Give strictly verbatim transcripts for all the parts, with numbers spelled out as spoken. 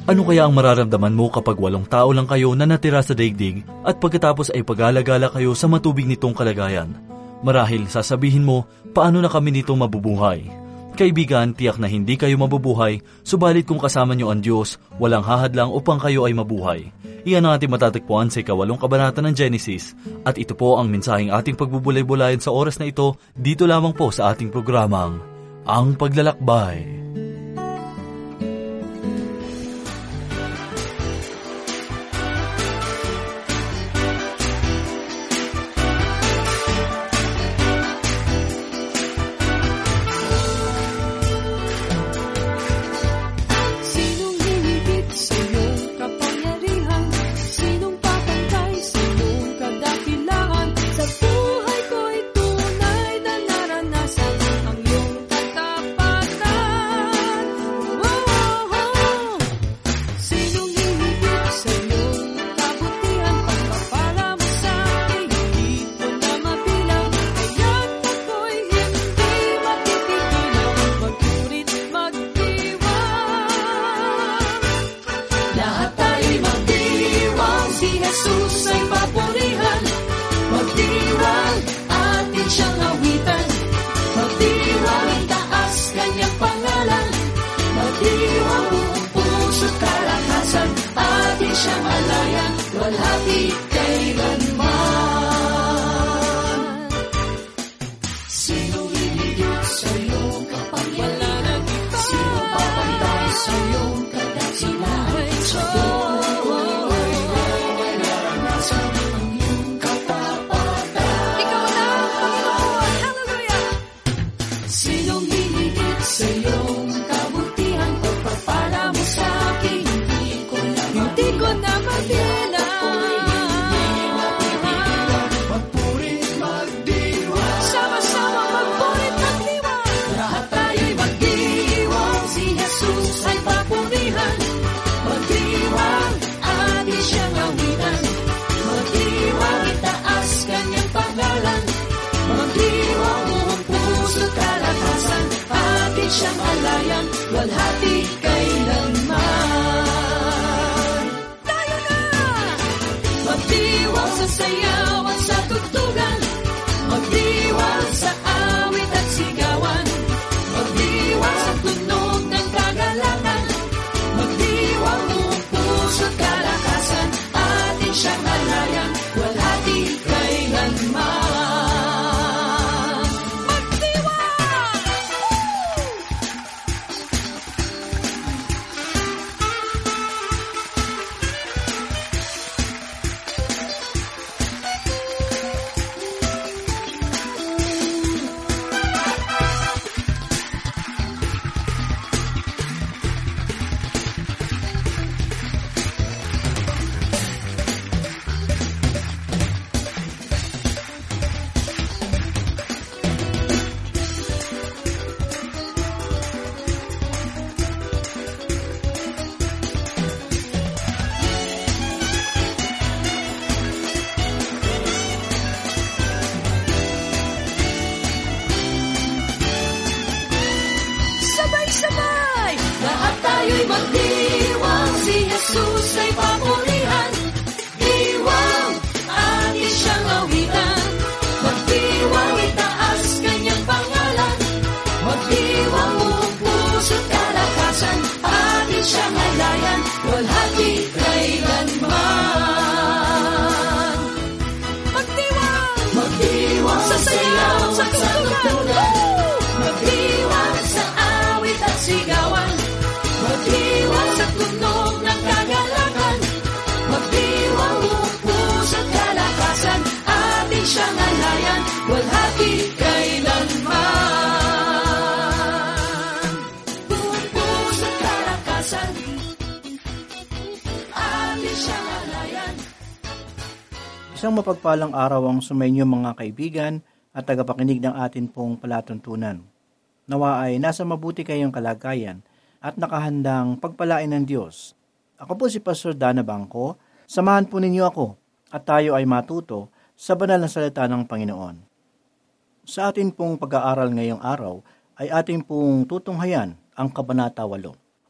Ano kaya ang mararamdaman mo kapag walong tao lang kayo na natira sa daigdig at pagkatapos ay pag-alagala kayo sa matubig nitong kalagayan? Marahil sasabihin mo, paano na kami nito mabubuhay? Kaibigan, tiyak na hindi kayo mabubuhay, subalit kung kasama niyo ang Diyos, walang hahadlang upang kayo ay mabuhay. Iyan ang ating matatagpuan sa ikawalong kabanata ng Genesis. At ito po ang mensaheng ating pagbubulay-bulayan sa oras na ito, dito lamang po sa ating programang, Ang Paglalakbay. Walhati kailanman. Sino hihigit sa iyong kapangyarihan? Sino papantay sa iyong kadakilaan? Sa buhay ay naranasan ang iyong katapatan. Ikaw lang, Panginoon. Hallelujah! Sinong hihigit sa iyong kabutihan? Pagpapala mo sa akin, hindi ko na hindi ko na mabilang. Siyang alayan, walhati kailanman. Tayo na! Magdiwang sa sayaw at sa tugtugan, magdiwang sa awit at sigawan, magdiwang sa tunog ng kagalakan, magdiwang buong puso't kalakasan, atin siyang alayan, walhati kailanman. Tayo'y magdiwang, si Jesus ay papurihan. Diwang, atin siyang awitan. Magdiwang, itaas kanyang pangalan. Magdiwang, buong puso't kalakasan, atin siyang alayan, walhati kailanman. Magdiwang, magdiwang sa sayaw, sa tugtugan. Magdiwang sa awit at sigawan, magdiwang sa tunog ng kagalakan, magdiwang buong puso't kalakasan, atin siyang alayan, walhati kailanman. Buong puso't kalakasan, atin siyang alayan. Isang mapagpalang araw ang sumainyo mga kaibigan at tagapakinig ng atin pong palatuntunan. Nawa ay nasa mabuti kayong kalagayan at nakahandang pagpalain ng Diyos. Ako po si Pastor Dana Bangko. Samahan po ninyo ako at tayo ay matuto sa banal na salita ng Panginoon. Sa atin pong pag-aaral ngayong araw ay ating pong tutunghayan ang Kabanata eight.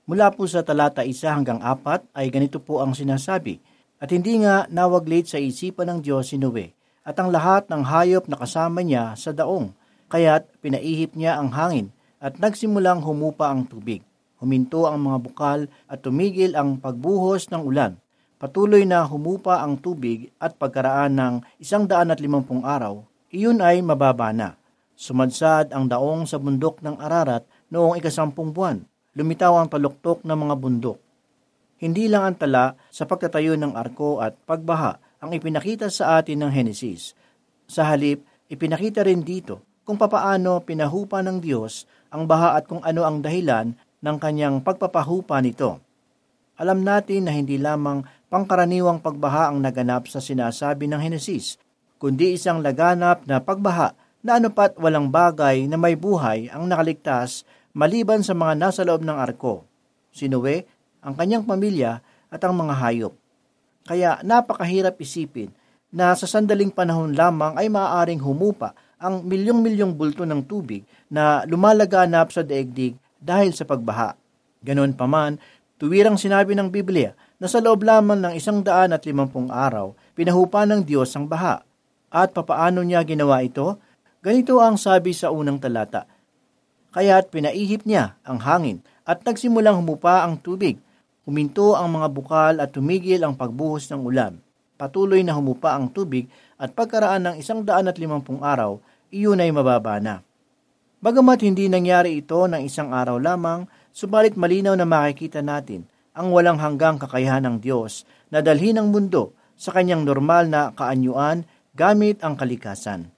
Mula po sa talata isa hanggang apat ay ganito po ang sinasabi, at hindi nga nawaglit sa isipan ng Diyos si Noe at ang lahat ng hayop na kasama niya sa daong, kaya't pinaihip niya ang hangin at nagsimulang humupa ang tubig. Huminto ang mga bukal at tumigil ang pagbuhos ng ulan. Patuloy na humupa ang tubig at pagkaraan ng isang daan at limampung araw, iyon ay mababa na. Sumadsad ang daong sa bundok ng Ararat noong ikasampung buwan. Lumitaw ang taluktok ng mga bundok. Hindi lang ang tala sa pagtatayo ng arko at pagbaha ang ipinakita sa atin ng Henesis. Sa halip, ipinakita rin dito kung papaano pinahupa ng Diyos ang baha at kung ano ang dahilan ng kanyang pagpapahupa nito. Alam natin na hindi lamang pangkaraniwang pagbaha ang naganap sa sinasabi ng Henesis, kundi isang laganap na pagbaha na anupat walang bagay na may buhay ang nakaligtas maliban sa mga nasa loob ng arko, si Noe, ang kanyang pamilya at ang mga hayop. Kaya napakahirap isipin na sa sandaling panahon lamang ay maaaring humupa ang milyong-milyong bulto ng tubig na lumalaganap sa daigdig dahil sa pagbaha. Ganon pa man, tuwirang sinabi ng Biblia na sa loob lamang ng isang daan at limampung araw, pinahupa ng Diyos ang baha. At papaano niya ginawa ito? Ganito ang sabi sa unang talata, kaya't pinaihip niya ang hangin at nagsimulang humupa ang tubig. Huminto ang mga bukal at tumigil ang pagbuhos ng ulan. Patuloy na humupa ang tubig at pagkaraan ng isang daan at limampung araw, iyon ay mababa na. Bagamat hindi nangyari ito ng isang araw lamang, subalit malinaw na makikita natin ang walang hanggang kakayahan ng Diyos na dalhin ang mundo sa kanyang normal na kaanyuan gamit ang kalikasan.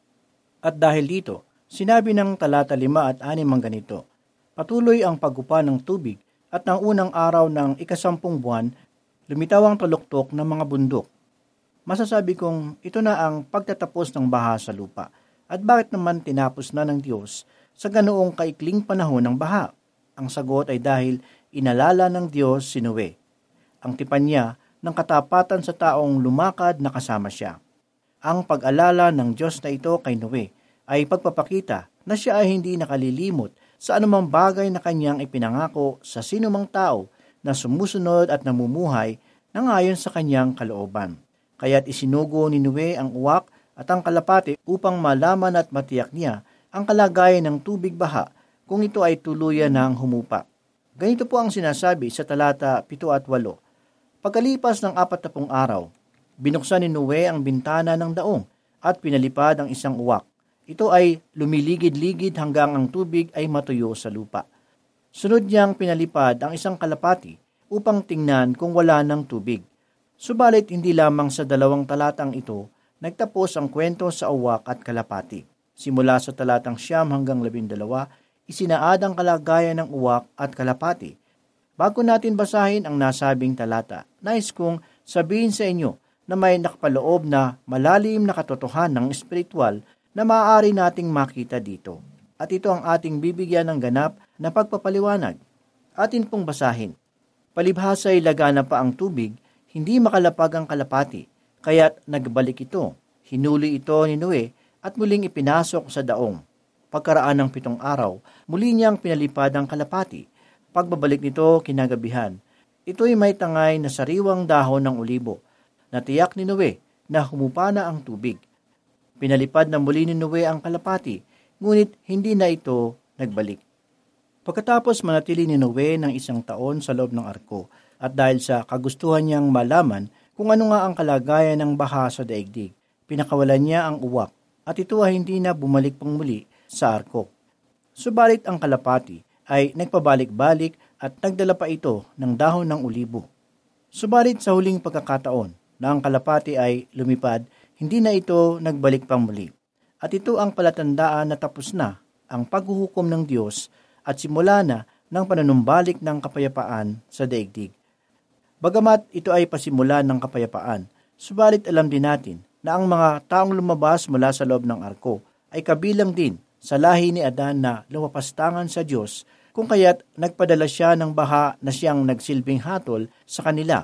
At dahil dito, sinabi ng talata lima at anim ang ganito, patuloy ang paghupa ng tubig at ng unang araw ng ikasampung buwan, lumitaw ang taluktok ng mga bundok. Masasabi kong ito na ang pagtatapos ng baha sa lupa. At bakit naman tinapos na ng Diyos sa ganoong kaikling panahon ng baha? Ang sagot ay dahil inalala ng Diyos si Noe. Ang tipan niya ng katapatan sa taong lumakad na kasama siya. Ang pag-alala ng Diyos na ito kay Noe ay pagpapakita na siya ay hindi nakalilimot sa anumang bagay na kanyang ipinangako sa sinumang tao na sumusunod at namumuhay na ayon sa kanyang kalooban. Kaya't isinugo ni Noe ang uwak at ang kalapati upang malaman at matiyak niya ang kalagayan ng tubig baha kung ito ay tuluyan ng humupa. Ganito po ang sinasabi sa talata pito at walo. Pagkalipas ng apat na pung araw, binuksan ni Noe ang bintana ng daong at pinalipad ang isang uwak. Ito ay lumiligid-ligid hanggang ang tubig ay matuyo sa lupa. Sunod niyang pinalipad ang isang kalapati upang tingnan kung wala ng tubig. Subalit hindi lamang sa dalawang talatang ito nagtapos ang kwento sa uwak at kalapati. Simula sa talatang siyam hanggang labindalawa, isinaad ang kalagayan ng uwak at kalapati. Bago natin basahin ang nasabing talata, nais kong sabihin sa inyo na may nakapaloob na malalim na katotohanan ng espiritual na maaari nating makita dito. At ito ang ating bibigyan ng ganap na pagpapaliwanag. Atin pong basahin. Palibhasa'y lagana pa ang tubig, hindi makalapag ang kalapati, kaya't nagbalik ito. Hinuli ito ni Noe at muling ipinasok sa daong. Pagkaraan ng pitong araw, muli niyang pinalipad ang kalapati. Pagbabalik nito kinagabihan, ito'y may tangay na sariwang dahon ng olibo. Natiyak ni Noe na humupa na ang tubig. Pinalipad na muli ni Noe ang kalapati, ngunit hindi na ito nagbalik. Pagkatapos manatili ni Noe ng isang taon sa loob ng arko, at dahil sa kagustuhan niyang malaman kung ano nga ang kalagayan ng baha sa daigdig, pinakawalan niya ang uwak, at ito ay hindi na bumalik pang muli sa arko. Subalit ang kalapati ay nagpabalik-balik at nagdala pa ito ng dahon ng olibo. Subalit sa huling pagkakataon na ang kalapati ay lumipad, hindi na ito nagbalik pang muli. At ito ang palatandaan na tapos na ang paghuhukom ng Diyos at simula na ng panunumbalik ng kapayapaan sa daigdig. Bagamat ito ay pasimula ng kapayapaan, subalit alam din natin na ang mga taong lumabas mula sa loob ng arko ay kabilang din sa lahi ni Adan na lumapastangan sa Diyos, kung kaya't nagpadala siya ng baha na siyang nagsilbing hatol sa kanila.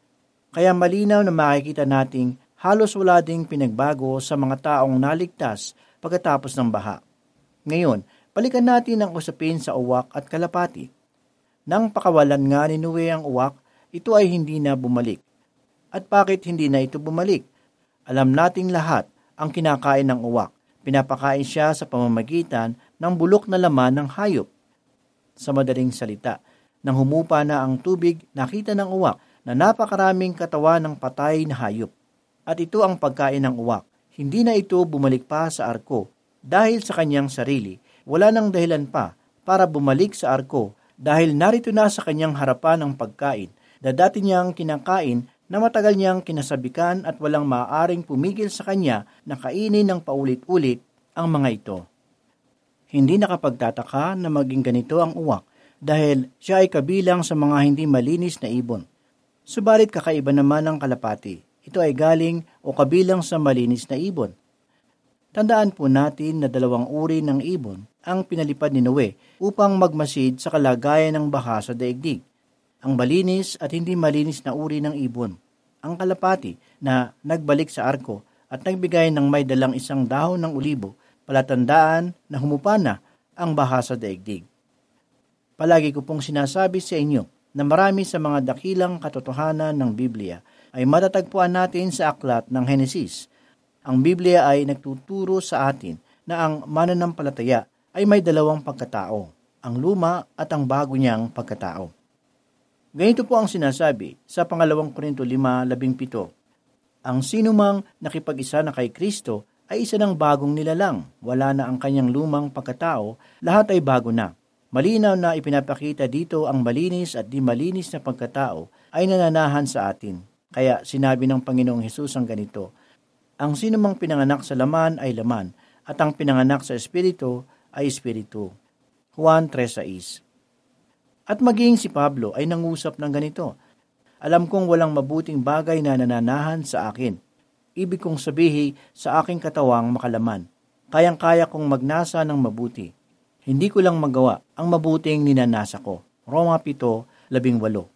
Kaya malinaw na makikita nating halos wala ding pinagbago sa mga taong naligtas pagkatapos ng baha. Ngayon, balikan natin ang usapin sa uwak at kalapati. Nang pakawalan nga ni Noe ang uwak, ito ay hindi na bumalik. At bakit hindi na ito bumalik? Alam nating lahat ang kinakain ng uwak. Pinapakain siya sa pamamagitan ng bulok na laman ng hayop. Sa madaling salita, nang humupa na ang tubig, nakita ng uwak na napakaraming katawan ng patay na hayop. At ito ang pagkain ng uwak. Hindi na ito bumalik pa sa arko dahil sa kanyang sarili. Wala nang dahilan pa para bumalik sa arko dahil narito na sa kanyang harapan ang pagkain na dati niyang kinakain na matagal niyang kinasabikan at walang maaaring pumigil sa kanya na kainin ng paulit-ulit ang mga ito. Hindi nakapagtataka na maging ganito ang uwak dahil siya ay kabilang sa mga hindi malinis na ibon. Subalit kakaiba naman ang kalapati. Ito ay galing o kabilang sa malinis na ibon. Tandaan po natin na dalawang uri ng ibon ang pinalipad ni Noe upang magmasid sa kalagayan ng baha sa daigdig. Ang malinis at hindi malinis na uri ng ibon. Ang kalapati na nagbalik sa arko at nagbigay ng may dalang isang dahon ng ulibo, palatandaan na humupa na ang baha sa daigdig. Palagi ko pong sinasabi sa inyo na marami sa mga dakilang katotohanan ng Biblia ay matatagpuan natin sa aklat ng Henesis. Ang Biblia ay nagtuturo sa atin na ang mananampalataya ay may dalawang pagkatao, ang luma at ang bago niyang pagkatao. Ganito po ang sinasabi sa pangalawang Korinto lima labing pito. Ang sinumang nakipag-isa na kay Kristo ay isa ng bagong nilalang. Wala na ang kanyang lumang pagkatao, lahat ay bago na. Malinaw na ipinapakita dito ang malinis at di malinis na pagkatao ay nananahan sa atin. Kaya sinabi ng Panginoong Hesus ang ganito, ang sinumang pinanganak sa laman ay laman, at ang pinanganak sa Espiritu ay Espiritu. Juan three six. At maging si Pablo ay nangusap ng ganito, alam kong walang mabuting bagay na nananahan sa akin. Ibig kong sabihin sa aking katawang makalaman. Kayang-kaya kong magnasa ng mabuti. Hindi ko lang magawa ang mabuting ninanasa ko. Roma pito labing walo.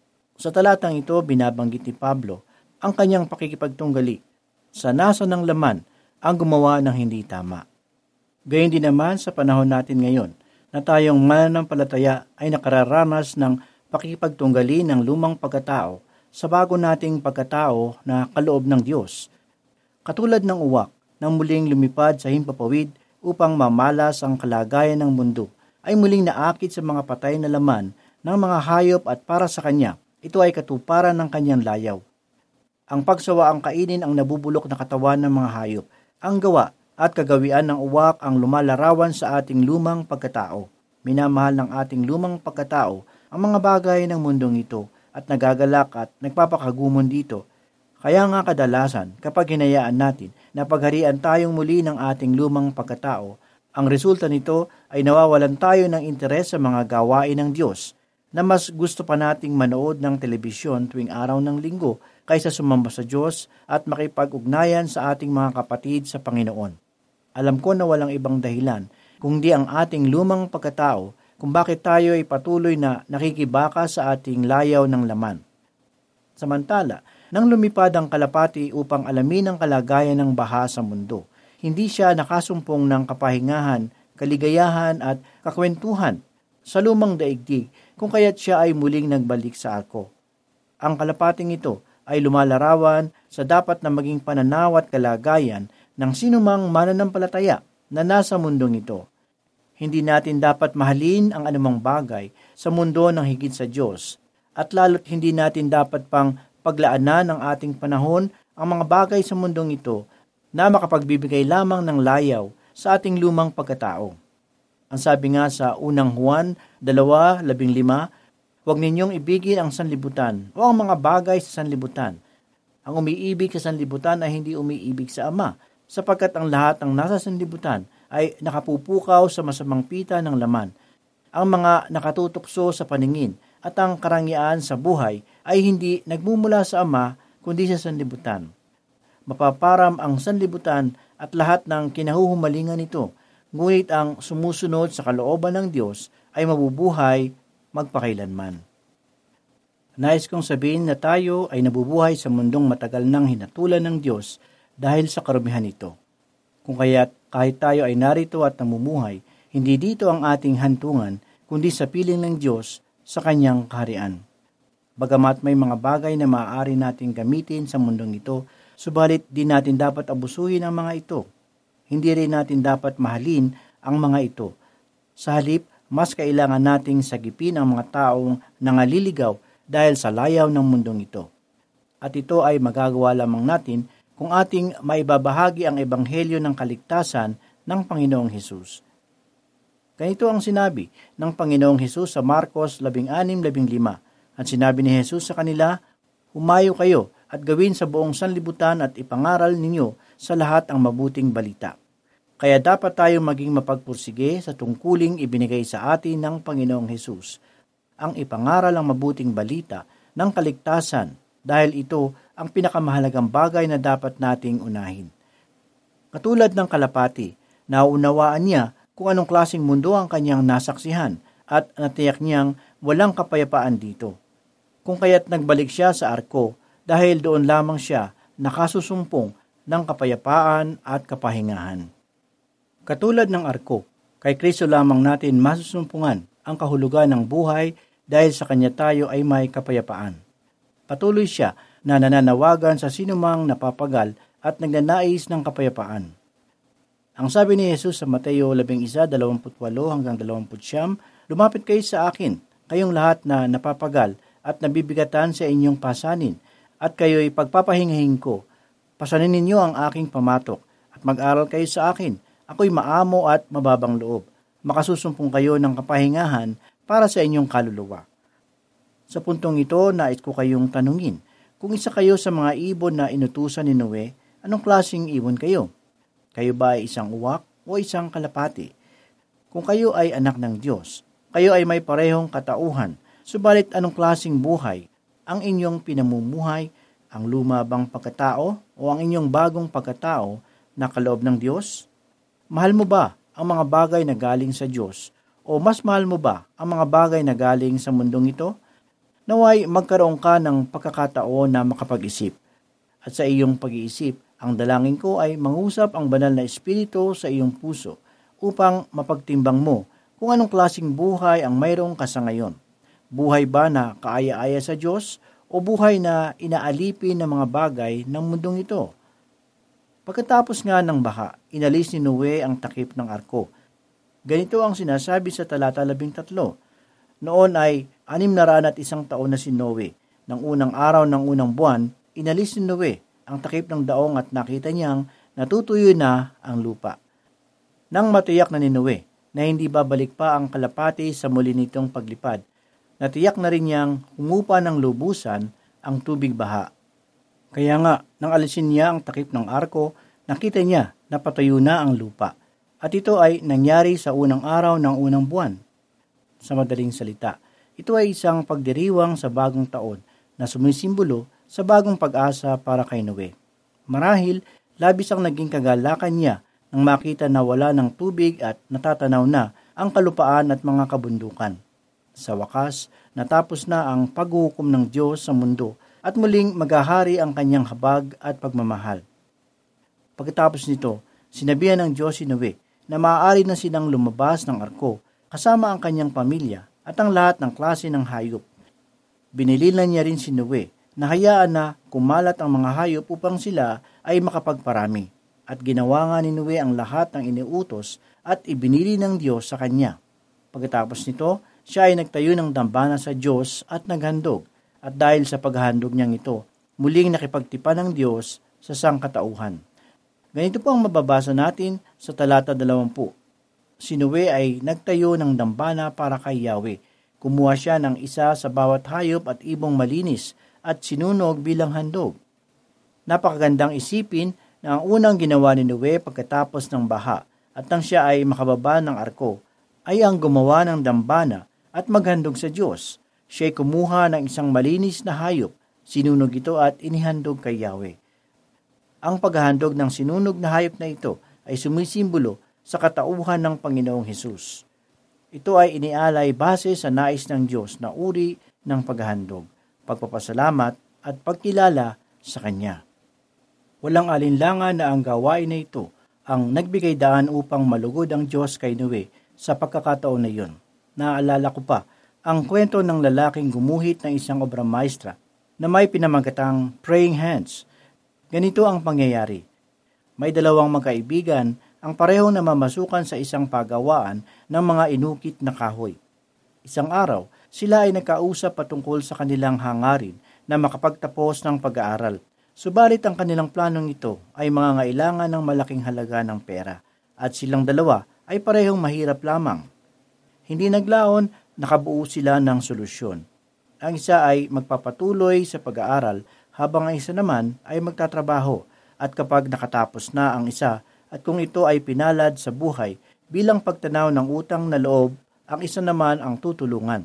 Sa talatang ito, binabanggit ni Pablo ang kanyang pakikipagtunggali sa nasa ng laman ang gumawa ng hindi tama. Gayon din naman sa panahon natin ngayon na tayong mananampalataya ay nakararanas ng pakikipagtunggali ng lumang pagkatao sa bago nating pagkatao na kaloob ng Diyos. Katulad ng uwak na muling lumipad sa himpapawid upang mamalas ang kalagayan ng mundo, ay muling naakit sa mga patay na laman ng mga hayop at para sa kanya, ito ay katuparan ng kanyang layaw. Ang pagsawa ang kainin ang nabubulok na katawan ng mga hayop. Ang gawa at kagawian ng uwak ang lumalarawan sa ating lumang pagkatao. Minamahal ng ating lumang pagkatao ang mga bagay ng mundong ito at nagagalak at nagpapakagumon dito. Kaya nga kadalasan kapag hinayaan natin na pagharian tayong muli ng ating lumang pagkatao, ang resulta nito ay nawawalan tayo ng interes sa mga gawain ng Diyos na mas gusto pa nating manood ng telebisyon tuwing araw ng linggo kaysa sumamba sa Diyos at makipag-ugnayan sa ating mga kapatid sa Panginoon. Alam ko na walang ibang dahilan kundi ang ating lumang pagkatao kung bakit tayo ay patuloy na nakikibaka sa ating layaw ng laman. Samantala, nang lumipad ang kalapati upang alamin ang kalagayan ng baha sa mundo, hindi siya nakasumpong ng kapahingahan, kaligayahan at kakwentuhan sa lumang daigdig kung kaya't siya ay muling nagbalik sa arko. Ang kalapating ito ay lumalarawan sa dapat na maging pananaw at kalagayan ng sinumang mananampalataya na nasa mundong ito. Hindi natin dapat mahalin ang anumang bagay sa mundo ng higit sa Diyos, at lalo't hindi natin dapat pang paglaanan ng ating panahon ang mga bagay sa mundong ito na makapagbibigay lamang ng layaw sa ating lumang pagkatao. Ang sabi nga sa unang Juan two fifteen, huwag ninyong ibigin ang sanlibutan o ang mga bagay sa sanlibutan. Ang umiibig sa sanlibutan ay hindi umiibig sa Ama, sapagkat ang lahat ng nasa sanlibutan ay nakapupukaw sa masamang pita ng laman. Ang mga nakatutukso sa paningin at ang karangyaan sa buhay ay hindi nagmumula sa Ama, kundi sa sanlibutan. Mapaparam ang sanlibutan at lahat ng kinahuhumalingan nito, ngunit ang sumusunod sa kalooban ng Diyos ay mabubuhay magpakailanman. Nais kong sabihin na tayo ay nabubuhay sa mundong matagal nang hinatulan ng Diyos dahil sa karumihan nito. Kung kaya't kahit tayo ay narito at namumuhay, hindi dito ang ating hantungan, kundi sa piling ng Diyos sa kanyang kaharian. Bagamat may mga bagay na maaari nating gamitin sa mundong ito, subalit di natin dapat abusuhin ang mga ito. Hindi rin natin dapat mahalin ang mga ito. Sa halip, mas kailangan nating sagipin ang mga taong nangaliligaw dahil sa layaw ng mundong ito. At ito ay magagawa lamang natin kung ating maibabahagi ang ebanghelyo ng kaligtasan ng Panginoong Hesus. Ganito ang sinabi ng Panginoong Hesus sa Marcos sixteen fifteen. At sinabi ni Hesus sa kanila, "Humayo kayo at gawin sa buong sanlibutan at ipangaral ninyo sa lahat ang mabuting balita." Kaya dapat tayo maging mapagpursige sa tungkuling ibinigay sa atin ng Panginoong Hesus, ang ipangaral ang mabuting balita ng kaligtasan, dahil ito ang pinakamahalagang bagay na dapat nating unahin. Katulad ng kalapati, nauunawaan niya kung anong klaseng mundo ang kanyang nasaksihan at natiyak niyang walang kapayapaan dito. Kung kaya't nagbalik siya sa arko dahil doon lamang siya nakasusumpong ng kapayapaan at kapahingahan. Katulad ng arko, kay Kristo lamang natin masusumpungan ang kahulugan ng buhay dahil sa Kanya tayo ay may kapayapaan. Patuloy siya na nananawagan sa sinumang napapagal at nagnanais ng kapayapaan. Ang sabi ni Jesus sa Mateo eleven twenty-eight hanggang twenty-nine, "Lumapit kayo sa akin, kayong lahat na napapagal at nabibigatan sa inyong pasanin, at kayo'y pagpapahingahin ko. Pasanin ninyo ang aking pamatok, at mag-aral kayo sa akin. Ako'y maamo at mababang loob. Makasusumpong kayo ng kapahingahan para sa inyong kaluluwa." Sa puntong ito, nais ko kayong tanungin, kung isa kayo sa mga ibon na inutusan ni Noe, anong klaseng ibon kayo? Kayo ba ay isang uwak o isang kalapati? Kung kayo ay anak ng Diyos, kayo ay may parehong katauhan, subalit anong klaseng buhay ang inyong pinamumuhay, ang luma bang pagkatao o ang inyong bagong pagkatao na kaloob ng Diyos? Mahal mo ba ang mga bagay na galing sa Diyos o mas mahal mo ba ang mga bagay na galing sa mundong ito? Naway magkaroon ka ng pagkakataon na makapag-isip. At sa iyong pag-iisip, ang dalangin ko ay mangusap ang banal na espiritu sa iyong puso upang mapagtimbang mo kung anong klaseng buhay ang mayroong ka sa ngayon. Buhay ba na kaaya-aya sa Diyos o buhay na inaalipin ng mga bagay ng mundong ito? Pagkatapos nga ng baha, inalis ni Noe ang takip ng arko. Ganito ang sinasabi sa talata labing tatlo. Noon ay anim na raan at isang taon na si Noe. Nang unang araw ng unang buwan, inalis ni Noe ang takip ng daong at nakita niyang natutuyo na ang lupa. Nang matiyak na ni Noe na hindi babalik pa ang kalapati sa muli nitong paglipad, natiyak na rin niyang humupa ng lubusan ang tubig baha. Kaya nga, nang alisin niya ang takip ng arko, nakita niya na patayo na ang lupa. At ito ay nangyari sa unang araw ng unang buwan. Sa madaling salita, ito ay isang pagdiriwang sa bagong taon na sumisimbolo sa bagong pag-asa para kay Noe. Marahil, labis ang naging kagalakan niya nang makita na wala ng tubig at natatanaw na ang kalupaan at mga kabundukan. Sa wakas, natapos na ang paghuhukom ng Diyos sa mundo at muling maghahari ang kanyang habag at pagmamahal. Pagkatapos nito, sinabihan ng Diyos si Noe na maaari na silang lumabas ng arko kasama ang kanyang pamilya at ang lahat ng klase ng hayop. Binililan niya rin si Noe na hayaan na kumalat ang mga hayop upang sila ay makapagparami. At ginawa nga ni Noe ang lahat ng iniutos at ibinili ng Diyos sa kanya. Pagkatapos nito, siya ay nagtayo ng dambana sa Diyos at naghandog. At dahil sa paghahandog niyang ito, muling nakipagtipan ng Diyos sa sangkatauhan. Ganito po ang mababasa natin sa talata dalawampu. Si Noe ay nagtayo ng dambana para kay Yahweh. Kumuha siya ng isa sa bawat hayop at ibong malinis at sinunog bilang handog. Napakagandang isipin na ang unang ginawa ni Noe pagkatapos ng baha at nang siya ay makababa ng arko, ay ang gumawa ng dambana at maghandog sa Diyos. Siya'y kumuha ng isang malinis na hayop, sinunog ito at inihandog kay Yahweh. Ang paghahandog ng sinunog na hayop na ito ay sumisimbolo sa katauhan ng Panginoong Hesus. Ito ay inialay base sa nais ng Diyos na uri ng paghahandog, pagpapasalamat at pagkilala sa Kanya. Walang alinlangan na ang gawain na ito ang nagbigay daan upang malugod ang Diyos kay Noe sa pagkakataon na iyon. Naaalala ko pa ang kwento ng lalaking gumuhit ng isang obra maestra na may pinamagatang Praying Hands. Ganito ang pangyayari. May dalawang magkaibigan ang parehong namamasukan sa isang pagawaan ng mga inukit na kahoy. Isang araw, sila ay nagkausap patungkol sa kanilang hangarin na makapagtapos ng pag-aaral. Subalit ang kanilang planong ito ay mangangailangan ng malaking halaga ng pera at silang dalawa ay parehong mahirap lamang. Hindi naglaon, nakabuo sila ng solusyon. Ang isa ay magpapatuloy sa pag-aaral habang ang isa naman ay magtatrabaho at kapag nakatapos na ang isa at kung ito ay pinalad sa buhay bilang pagtanaw ng utang na loob, ang isa naman ang tutulungan.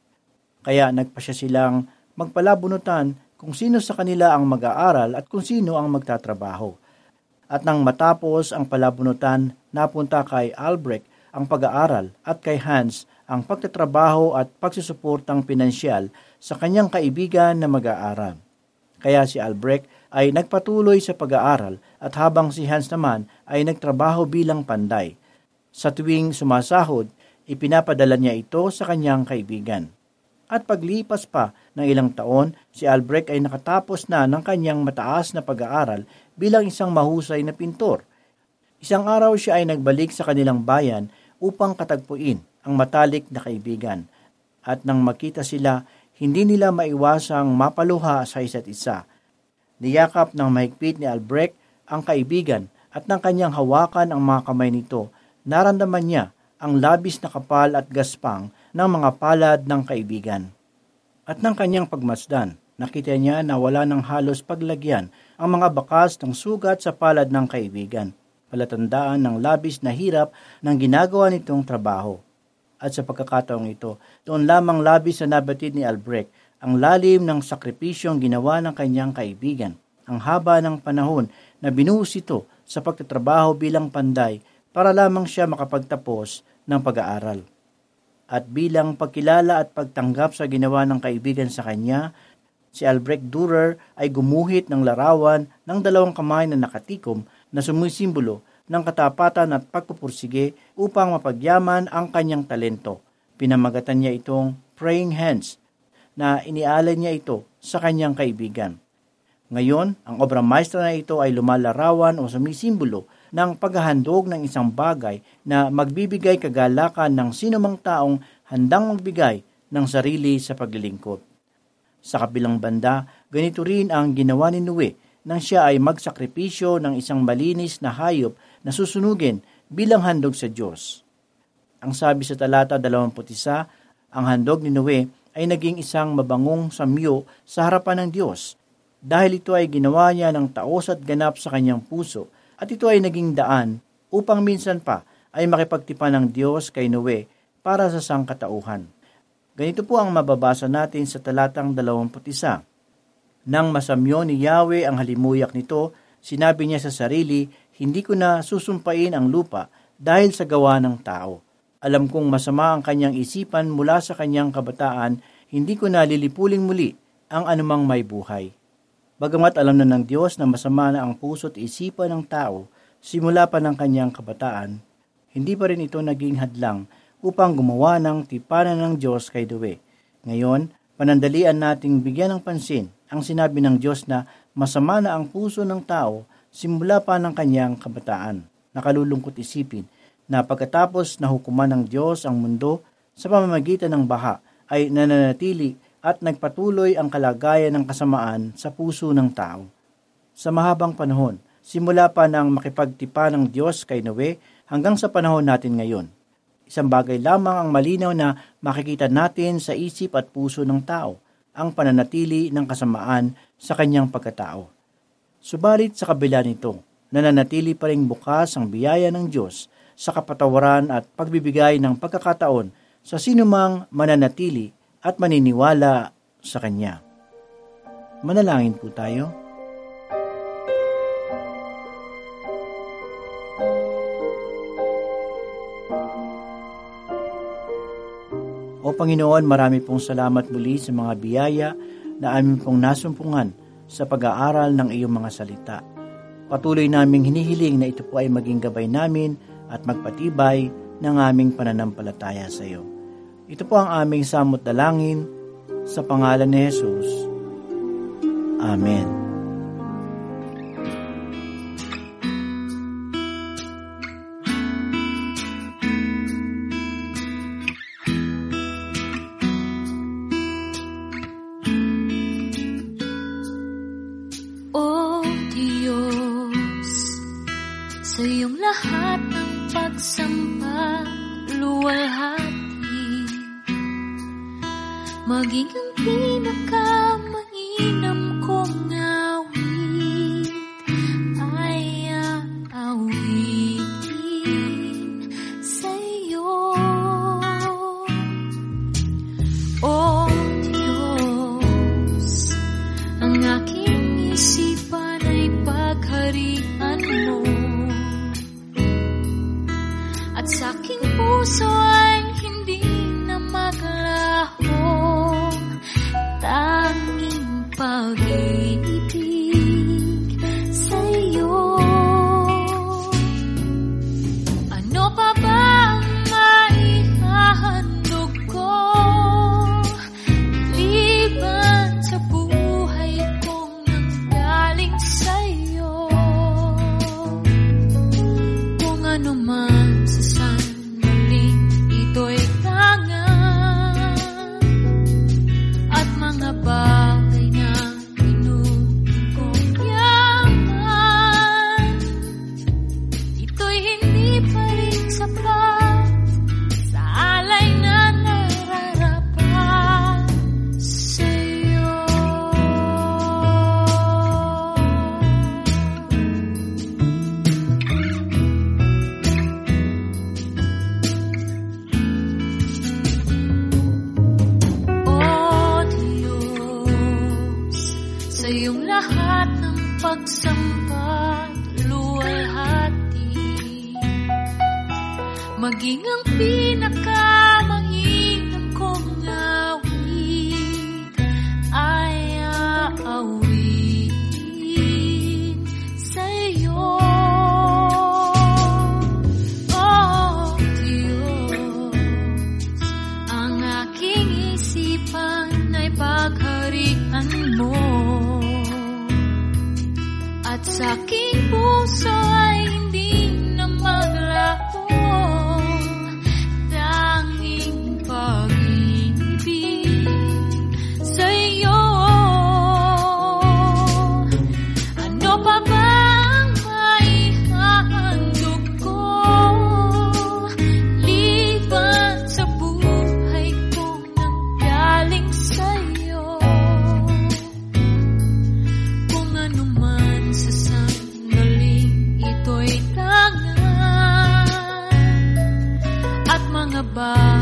Kaya nagpasya silang magpalabunutan kung sino sa kanila ang mag-aaral at kung sino ang magtatrabaho. At nang matapos ang palabunutan, napunta kay Albrecht ang pag-aaral at kay Hans ang pagtatrabaho at pagsusuportang pinansyal sa kanyang kaibigan na mag-aaral. Kaya si Albrecht ay nagpatuloy sa pag-aaral at habang si Hans naman ay nagtrabaho bilang panday. Sa tuwing sumasahod, ipinapadala niya ito sa kanyang kaibigan. At paglipas pa ng ilang taon, si Albrecht ay nakatapos na ng kanyang mataas na pag-aaral bilang isang mahusay na pintor. Isang araw siya ay nagbalik sa kanilang bayan upang katagpuin ang matalik na kaibigan. At nang makita sila, hindi nila maiwasang mapaluha sa isa't isa. Niyakap ng mahigpit ni Albrecht ang kaibigan at nang kanyang hawakan ang mga kamay nito, naramdaman niya ang labis na kapal at gaspang ng mga palad ng kaibigan. At nang kanyang pagmasdan, nakita niya na wala ng halos paglagyan ang mga bakas ng sugat sa palad ng kaibigan, palatandaan ng labis na hirap ng ginagawa nitong trabaho. At sa pagkakataong ito, doon lamang labis na nabatid ni Albrecht ang lalim ng sakripisyong ginawa ng kanyang kaibigan, ang haba ng panahon na binuhos ito sa pagtatrabaho bilang panday para lamang siya makapagtapos ng pag-aaral. At bilang pagkilala at pagtanggap sa ginawa ng kaibigan sa kanya, si Albrecht Dürer ay gumuhit ng larawan ng dalawang kamay na nakatikom na sumisimbolo ng katapatan at pagpupursige upang mapagyaman ang kanyang talento. Pinamagatan niya itong Praying Hands na inialay niya ito sa kanyang kaibigan. Ngayon, ang obra maestra na ito ay lumalarawan o sumisimbolo ng paghahandog ng isang bagay na magbibigay kagalakan ng sinumang taong handang magbigay ng sarili sa paglilingkod. Sa kabilang banda, ganito rin ang ginawa ni Noe nang siya ay magsakripisyo ng isang malinis na hayop na susunugin bilang handog sa Diyos. Ang sabi sa talata dalawampu't isa, ang handog ni Noe ay naging isang mabangong samyo sa harapan ng Diyos dahil ito ay ginawa niya ng taos at ganap sa kanyang puso at ito ay naging daan upang minsan pa ay makipagtipan ng Diyos kay Noe para sa sangkatauhan. Ganito po ang mababasa natin sa talatang dalawampu't isa. Nang masamyo ni Yahweh ang halimuyak nito, sinabi niya sa sarili, hindi ko na susumpain ang lupa dahil sa gawa ng tao. Alam kong masama ang kanyang isipan mula sa kanyang kabataan, hindi ko na lilipuling muli ang anumang may buhay. Bagamat alam na ng Diyos na masama na ang puso at isipan ng tao, simula pa ng kanyang kabataan, hindi pa rin ito naging hadlang upang gumawa ng tipanan ng Diyos kay Noe. Ngayon, panandalian nating bigyan ng pansin ang sinabi ng Diyos na masama na ang puso ng tao simula pa ng kanyang kabataan. Nakalulungkot isipin na pagkatapos na hukuman ng Diyos ang mundo sa pamamagitan ng baha ay nananatili at nagpatuloy ang kalagayan ng kasamaan sa puso ng tao. Sa mahabang panahon, simula pa ng makipagtipa ng Diyos kay Noe hanggang sa panahon natin ngayon. Isang bagay lamang ang malinaw na makikita natin sa isip at puso ng tao, ang pananatili ng kasamaan sa kanyang pagkatao. Subalit sa kabila nito, nananatili pa ring bukas ang biyaya ng Diyos sa kapatawaran at pagbibigay ng pagkakataon sa sinumang mananatili at maniniwala sa Kanya. Manalangin po tayo. O Panginoon, marami pong salamat muli sa mga biyaya na amin pong nasumpungan sa pag-aaral ng iyong mga salita. Patuloy naming hinihiling na ito po ay maging gabay namin at magpatibay ng aming pananampalataya sa iyo. Ito po ang aming samot dalangin sa pangalan ni Jesus. Amen. O Diyos, sa iyong lahat ng pagsamba, luwalhati, maging ang pinakamainam kong awit ay aawitin sa iyo. O Diyos, ang aking isipan ay pagharian mo, at sa aking puso ay hindi na maglaho tanging pag-ibig sa iyo. Ano pa ba ang maihahandog ko liban sa buhay kong nanggaling sa iyo? Kung ano man sa sandaling ito'y tangan at mga bagay na inubig kong yaman, ito'y hindi pa rin sapat sa alay na nararapat sa iyo. O Diyos, sa iyong lahat ng pagsamba, luwalhati, maging ang pinakamainam kong awit ay aawitin sa iyo. O Diyos, ang aking isipan ay pagharian mo, at sa aking puso ay hindi na maglaho tanging pag-ibig sa iyo. Ano pa ba ang maihahandog ko liban sa buhay kong nanggaling sa iyo? Kung ano man sa sandaling ito'y tangan at mga bagay